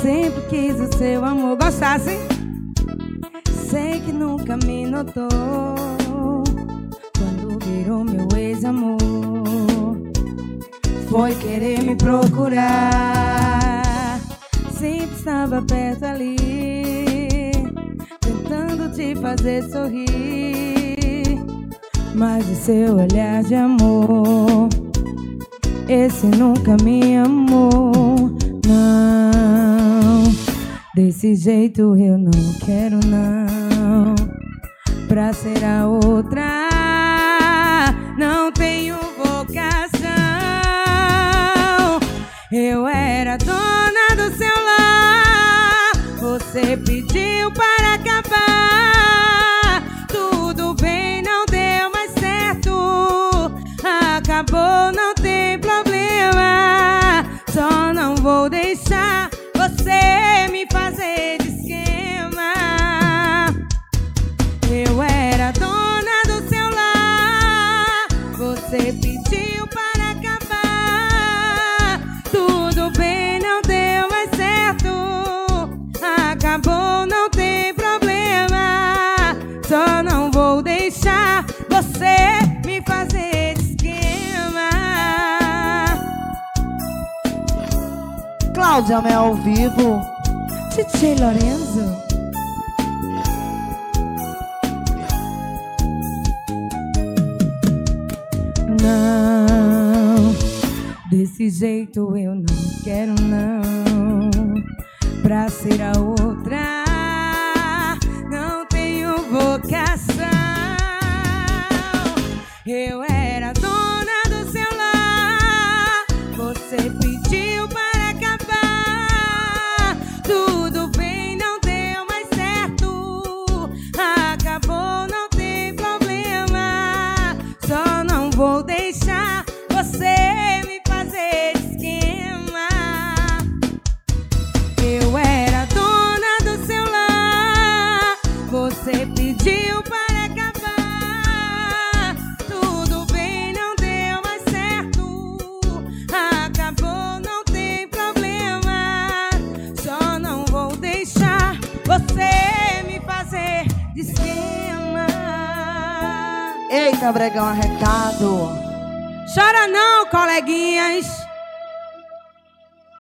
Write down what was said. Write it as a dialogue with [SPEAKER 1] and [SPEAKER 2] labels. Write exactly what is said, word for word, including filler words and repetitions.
[SPEAKER 1] Sempre quis o seu amor. Gostasse? Sei que nunca me notou quando virou meu ex-amor. Foi querer me procurar, sempre estava perto ali, tentando te fazer sorrir. Mas o seu olhar de amor, esse nunca me amou. Não, desse jeito eu não quero não. Pra ser a outra não tenho vocação. Eu era dona do seu lar, você pediu para acabar. Tudo bem, não deu mais certo, acabou, não tem problema. Só não vou deixar você me fazer de esquema. Eu era dona do seu lar, você pediu para acabar. Tudo bem, não deu mais certo, acabou, não tem problema. Só não vou deixar você me fazer de esquema.
[SPEAKER 2] Cláudia Mel ao vivo.
[SPEAKER 1] D J Lorenzo. Não, desse jeito eu não quero não. Pra ser a outra não tenho vocação. Eu era dona do seu lar, você pediu para acabar. Tudo bem, não deu mais certo, acabou, não tem problema. Só não vou deixar você me fazer de esquema. Eu era dona do seu lar, você pediu para acabar. Tudo bem, não deu mais certo, acabou, não tem problema. Só não vou deixar você me fazer de esquema.
[SPEAKER 2] Eita, Bregão, arrecado.
[SPEAKER 1] Chora não, coleguinhas.